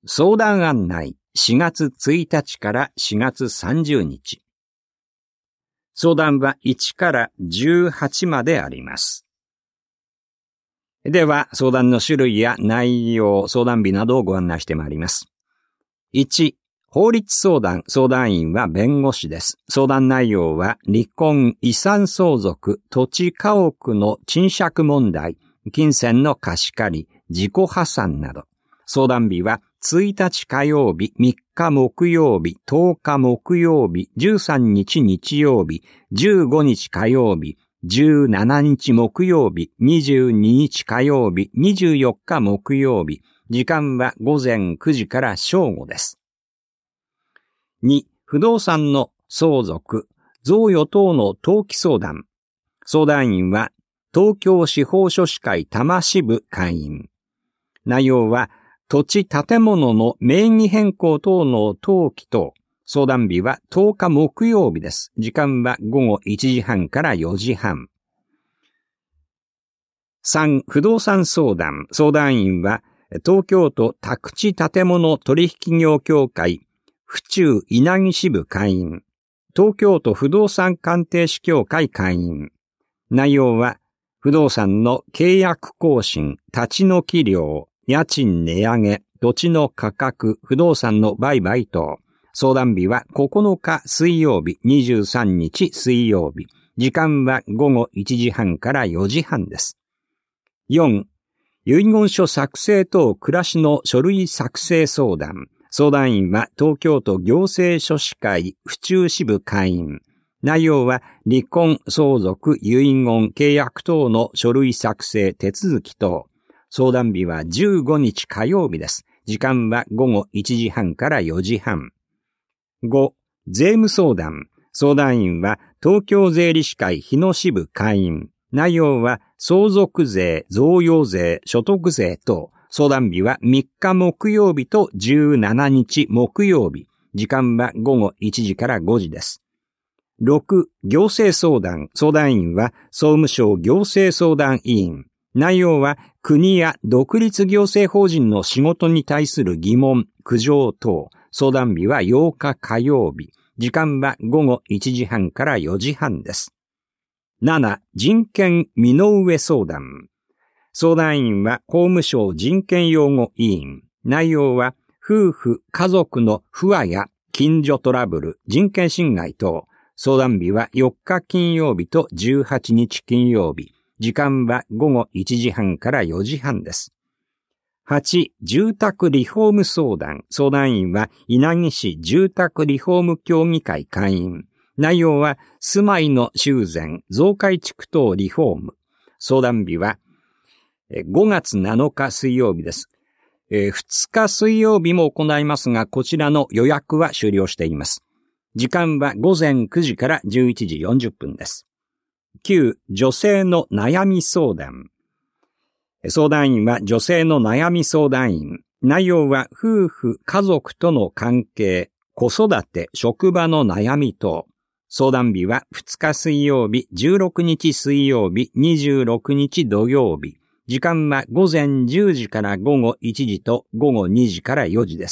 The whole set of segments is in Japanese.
相談案内4月1日から4月30日。相談は1から18まであります。では、相談の種類や内容、相談日などをご案内してまいります。1、法律相談、相談員は弁護士です。相談内容は離婚、遺産相続、土地家屋の賃借問題、金銭の貸し借り、自己破産など。相談日は1日火曜日、3日木曜日、10日木曜日、13日日曜日、15日火曜日、17日木曜日、22日火曜日、24日木曜日。時間は午前9時から正午です。2、不動産の相続、贈与等の登記相談。相談員は東京司法書士会多摩支部会員。内容は土地建物の名義変更等の登記等。相談日は10日木曜日です。時間は午後1時半から4時半。3、不動産相談。相談員は東京都宅地建物取引業協会府中稲城支部会員。東京都不動産鑑定士協会会員。内容は不動産の契約更新、立ち退き料、家賃値上げ、土地の価格、不動産の売買等。相談日は9日水曜日、23日水曜日。時間は午後1時半から4時半です。4、遺言書作成等暮らしの書類作成相談。相談員は東京都行政書士会府中支部会員。内容は離婚、相続、遺言、契約等の書類作成手続き等。相談日は15日火曜日です。時間は午後1時半から4時半。5、税務相談。相談員は東京税理士会日野支部会員。内容は相続税、贈与税、所得税等。相談日は3日木曜日と17日木曜日。時間は午後1時から5時です。6、行政相談。相談員は総務省行政相談委員。内容は国や独立行政法人の仕事に対する疑問、苦情等。相談日は8日火曜日。時間は午後1時半から4時半です。7、人権身の上相談。相談員は法務省人権擁護委員。内容は夫婦、家族の不和や近所トラブル、人権侵害等。相談日は4日金曜日と18日金曜日。時間は午後1時半から4時半です。8、住宅リフォーム相談。相談員は稲城市住宅リフォーム協議会会員。内容は住まいの修繕、増改築等リフォーム。相談日は5月7日水曜日です。2日水曜日も行いますが、こちらの予約は終了しています。時間は午前9時から11時40分です。9、女性の悩み相談。相談員は女性の悩み相談員。内容は夫婦、家族との関係、子育て、職場の悩み等。相談日は2日水曜日、16日水曜日、26日土曜日。時間は午前10時から午後1時と午後2時から4時です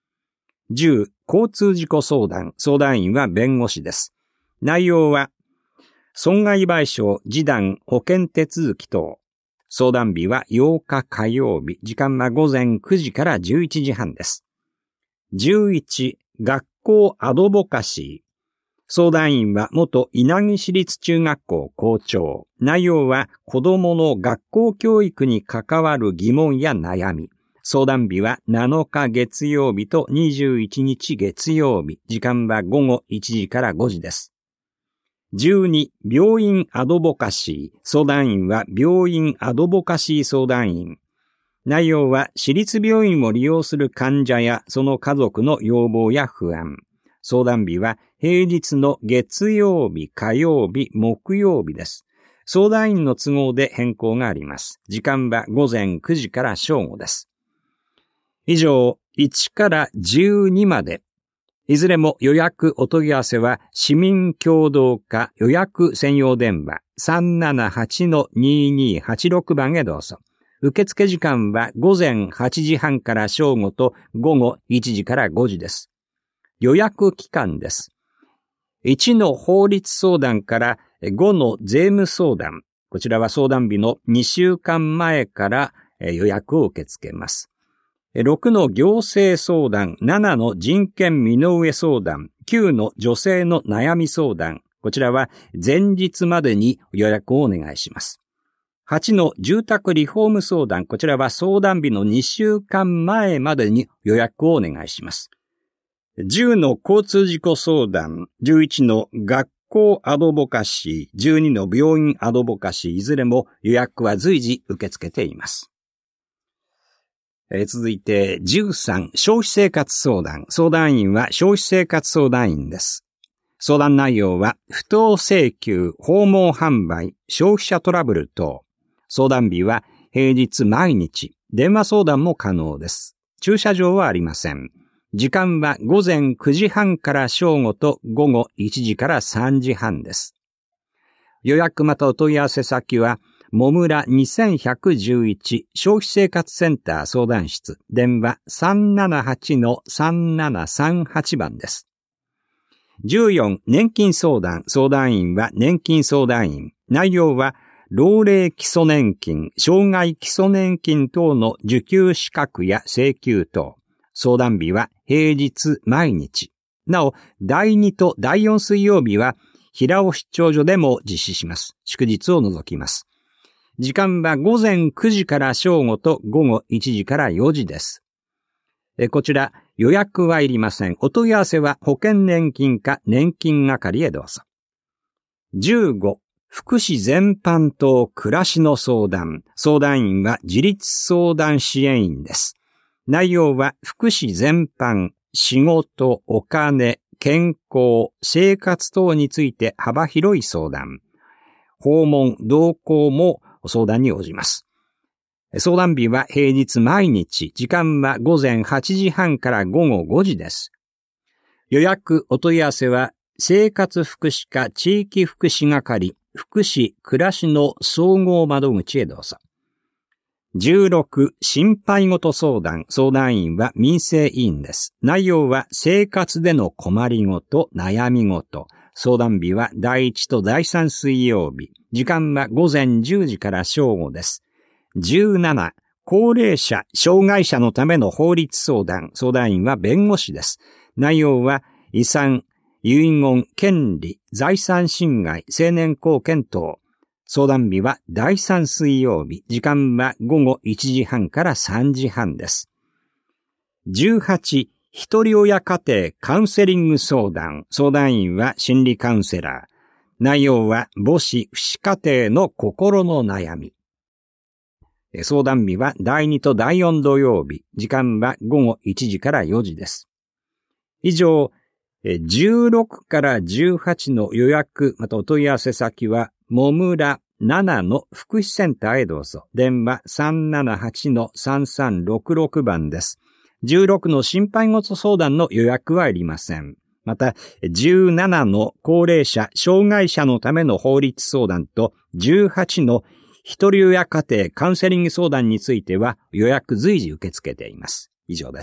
。10、交通事故相談。相談員は弁護士です。内容は損害賠償、示談、保険手続き等。相談日は8日火曜日。時間は午前9時から11時半です。11、学校アドボカシー。相談員は元稲城市立中学校校長。内容は子どもの学校教育に関わる疑問や悩み。相談日は7日月曜日と21日月曜日。時間は午後1時から5時です。12、病院アドボカシー。相談員は病院アドボカシー相談員。内容は私立病院を利用する患者やその家族の要望や不安。相談日は平日の月曜日、火曜日、木曜日です。相談員の都合で変更があります。時間は午前9時から正午です。以上、1から12まで。いずれも予約お問い合わせは市民協働課予約専用電話 378-2286 番へどうぞ。 受付時間は午前8時半から正午と午後1時から5時です。予約期間です。1の法律相談から5の税務相談。こちらは相談日の2週間前から予約を受け付けます。6の行政相談、7の人権身の上相談、9の女性の悩み相談。こちらは前日までに予約をお願いします。8の住宅リフォーム相談。こちらは相談日の2週間前までに予約をお願いします。10の交通事故相談。11の学校アドボカシー。12の病院アドボカシー。いずれも予約は随時受け付けています。続いて13、消費生活相談。相談員は消費生活相談員です。相談内容は不当請求、訪問販売、消費者トラブル等。相談日は平日毎日、電話相談も可能です。駐車場はありません。時間は午前9時半から正午と午後1時から3時半です。予約またお問い合わせ先はもむら2111消費生活センター相談室、電話 378-3738 番です。14、年金相談。相談員は年金相談員。内容は老齢基礎年金、障害基礎年金等の受給資格や請求等。相談日は平日毎日。なお、第2と第4水曜日は平尾出張所でも実施します。祝日を除きます。時間は午前9時から正午と午後1時から4時です。こちら予約はいりません。お問い合わせは保険年金課年金係へどうぞ。15、福祉全般と暮らしの相談。相談員は自立相談支援員です。内容は福祉全般、仕事、お金、健康、生活等について幅広い相談。訪問、同行も相談に応じます。相談日は平日毎日、時間は午前8時半から午後5時です。予約、お問い合わせは生活福祉課地域福祉係、福祉暮らしの総合窓口へどうぞ。16、心配事相談。相談員は民生委員です。内容は生活での困りごと、悩み事。相談日は第1と第3水曜日。時間は午前10時から正午です。17、高齢者、障害者のための法律相談。相談員は弁護士です。内容は遺産、遺言、権利、財産侵害、成年後見等。相談日は第3水曜日。時間は午後1時半から3時半です。18、一人親家庭カウンセリング相談。相談員は心理カウンセラー。内容は母子、父子家庭の心の悩み。相談日は第2と第4土曜日。時間は午後1時から4時です。以上、16から18の予約、またお問い合わせ先は、もむら7の福祉センターへどうぞ。電話 378-3366 番です。16の心配事相談の予約はいりません。また、17の高齢者、障害者のための法律相談と、18の一人親家庭カウンセリング相談については予約随時受け付けています。以上です。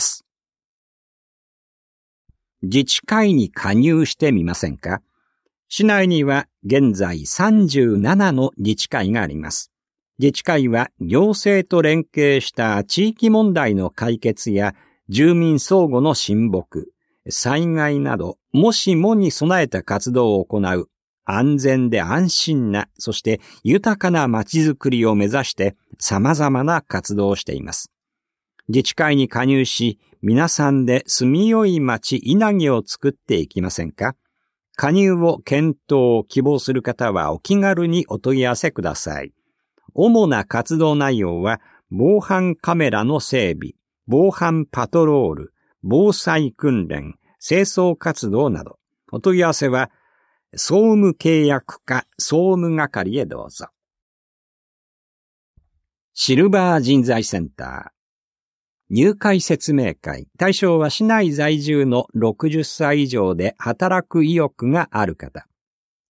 自治会に加入してみませんか？市内には現在37の自治会があります。自治会は行政と連携した地域問題の解決や住民相互の親睦、災害などもしもに備えた活動を行う安全で安心な、そして豊かなまちづくりを目指して様々な活動をしています。自治会に加入し、皆さんで住みよい町稲毛を作っていきませんか？加入を検討、希望する方はお気軽にお問い合わせください。主な活動内容は、防犯カメラの整備、防犯パトロール、防災訓練、清掃活動など。お問い合わせは、総務契約課総務係へどうぞ。シルバー人材センター。入会説明会。対象は市内在住の60歳以上で働く意欲がある方。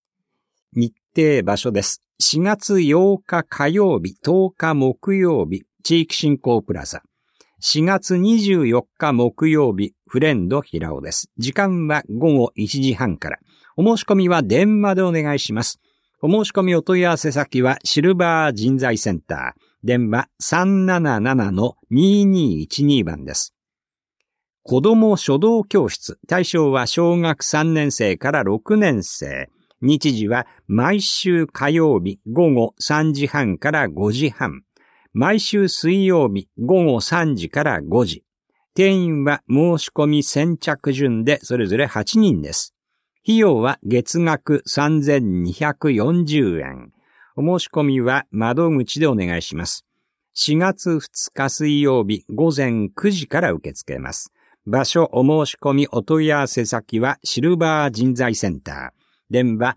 日程場所です。4月8日火曜日、10日木曜日、 地域振興プラザ。4月24日木曜日、フレンド平尾です。時間は午後1時半から。お申し込みは電話でお願いします。お申し込みお問い合わせ先はシルバー人材センター。電話 377-2212 番です。子ども書道教室。対象は小学3年生から6年生。日時は毎週火曜日午後3時半から5時半。毎週水曜日午後3時から5時。定員は申し込み先着順でそれぞれ8人です。費用は月額3240円。お申し込みは窓口でお願いします。4月2日水曜日午前9時から受け付けます。場所お申し込みお問い合わせ先はシルバー人材センター。電話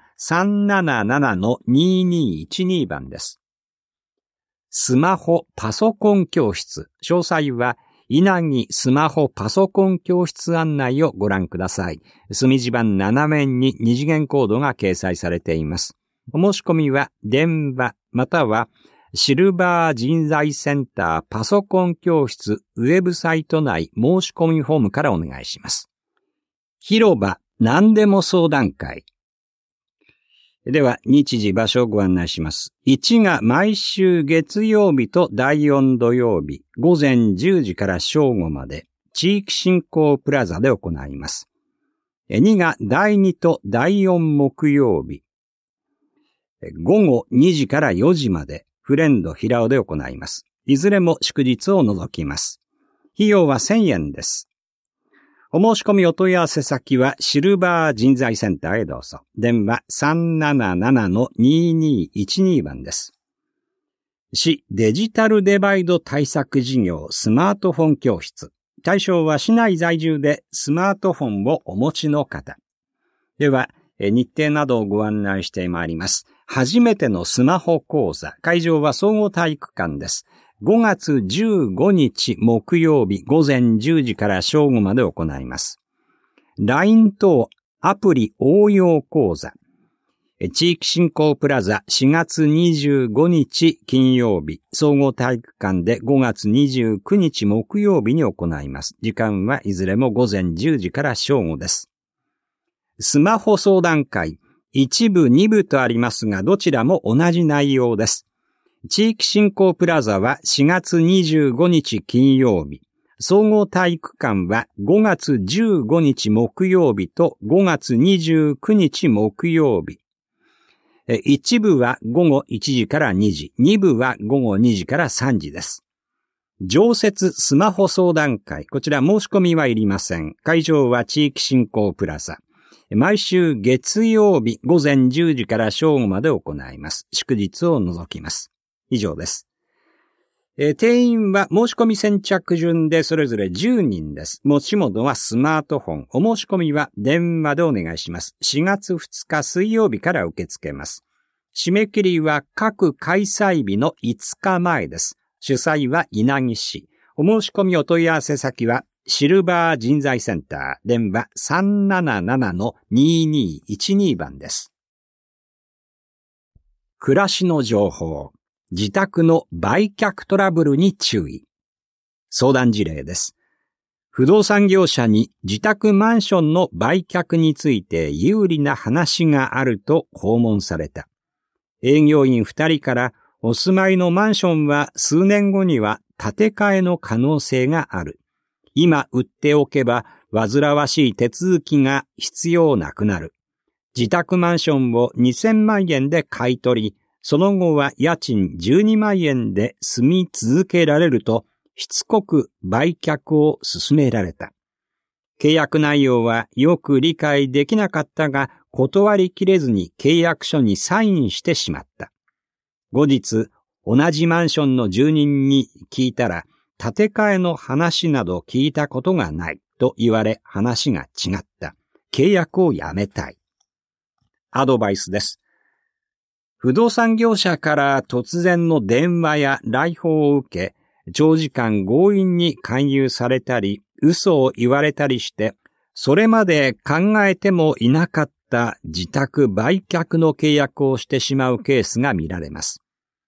377-2212 番です。スマホパソコン教室。詳細は稲城スマホパソコン教室案内をご覧ください。隅地板7面に二次元コードが掲載されています。お申し込みは電話またはシルバー人材センターパソコン教室ウェブサイト内申し込みフォームからお願いします。広場何でも相談会。では、日時場所をご案内します。1が毎週月曜日と第4土曜日、午前10時から正午まで、地域振興プラザで行います。2が第2と第4木曜日、午後2時から4時まで、フレンド平尾で行います。いずれも祝日を除きます。費用は1000円です。お申し込みお問い合わせ先はシルバー人材センターへどうぞ。電話 377-2212 番です。市デジタルデバイド対策事業スマートフォン教室。対象は市内在住でスマートフォンをお持ちの方。では、日程などをご案内してまいります。初めてのスマホ講座。会場は総合体育館です。5月15日木曜日午前10時から正午まで行います。LINE 等アプリ応用講座。地域振興プラザ4月25日金曜日、総合体育館で5月29日木曜日に行います。時間はいずれも午前10時から正午です。スマホ相談会、1部2部とありますが、どちらも同じ内容です。地域振興プラザは4月25日金曜日、総合体育館は5月15日木曜日と5月29日木曜日。1部は午後1時から2時、2部は午後2時から3時です。常設スマホ相談会、こちら申し込みはいりません。会場は地域振興プラザ。毎週月曜日午前10時から正午まで行います。祝日を除きます。以上です。定員は申し込み先着順でそれぞれ10人です。持ち物はスマートフォン。お申し込みは電話でお願いします。4月2日水曜日から受け付けます。締め切りは各開催日の5日前です。主催は稲城市。お申し込みお問い合わせ先はシルバー人材センター。電話 377-2212 番です。暮らしの情報。自宅の売却トラブルに注意。相談事例です。不動産業者に自宅マンションの売却について有利な話があると訪問された。営業員2人からお住まいのマンションは数年後には建て替えの可能性がある。今売っておけば煩わしい手続きが必要なくなる。自宅マンションを2000万円で買い取り、その後は家賃12万円で住み続けられると、しつこく売却を勧められた。契約内容はよく理解できなかったが、断りきれずに契約書にサインしてしまった。後日、同じマンションの住人に聞いたら、建て替えの話など聞いたことがないと言われ話が違った。契約をやめたい。アドバイスです。不動産業者から突然の電話や来訪を受け、長時間強引に勧誘されたり、嘘を言われたりして、それまで考えてもいなかった自宅売却の契約をしてしまうケースが見られます。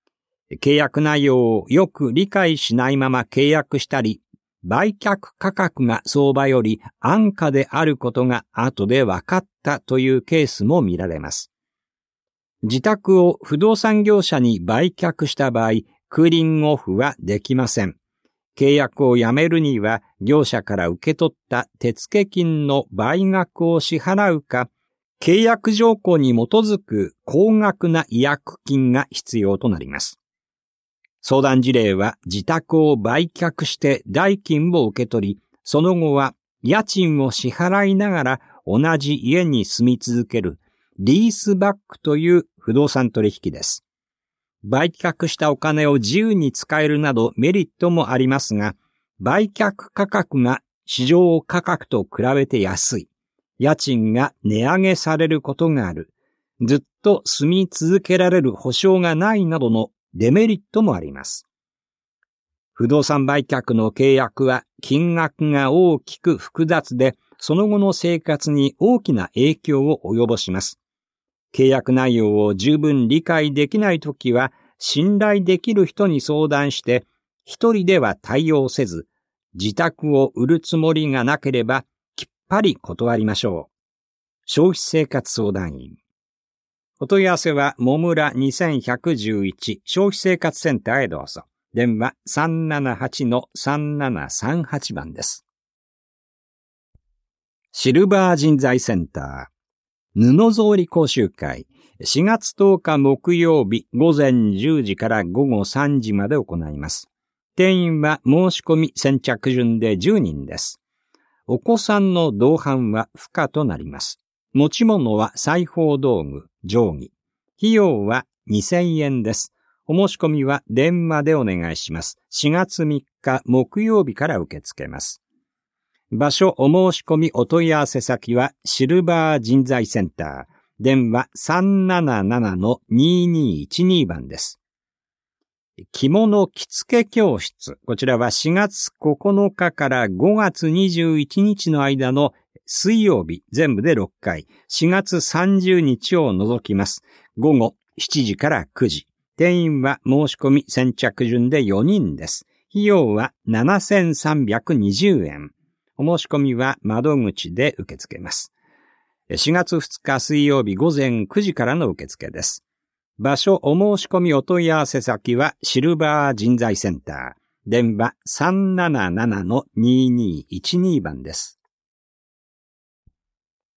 契約内容をよく理解しないまま契約したり、売却価格が相場より安価であることが後で分かったというケースも見られます。自宅を不動産業者に売却した場合、クーリングオフはできません。契約をやめるには、業者から受け取った手付金の倍額を支払うか、契約条項に基づく高額な違約金が必要となります。相談事例は自宅を売却して代金を受け取り、その後は家賃を支払いながら同じ家に住み続けるリースバックという不動産取引です。売却したお金を自由に使えるなどメリットもありますが、売却価格が市場価格と比べて安い。家賃が値上げされることがある。ずっと住み続けられる保証がないなどのデメリットもあります。不動産売却の契約は金額が大きく複雑で、その後の生活に大きな影響を及ぼします。契約内容を十分理解できないときは、信頼できる人に相談して、一人では対応せず、自宅を売るつもりがなければ、きっぱり断りましょう。消費生活相談員。お問い合わせは、もむら2111消費生活センターへどうぞ。電話 378-3738 番です。シルバー人材センター。布草履講習会、4月10日木曜日午前10時から午後3時まで行います。定員は申し込み先着順で10人です。お子さんの同伴は不可となります。持ち物は裁縫道具、定規。費用は2000円です。お申し込みは電話でお願いします。4月3日木曜日から受け付けます。場所お申し込みお問い合わせ先はシルバー人材センター。電話 377-2212 番です。着物着付け教室。こちらは4月9日から5月21日の間の水曜日、全部で6回。4月30日を除きます。午後7時から9時。定員は申し込み先着順で4人です。費用は7320円。お申し込みは窓口で受け付けます。4月2日水曜日午前9時からの受付です。場所お申し込みお問い合わせ先はシルバー人材センター。電話 377-2212 番です。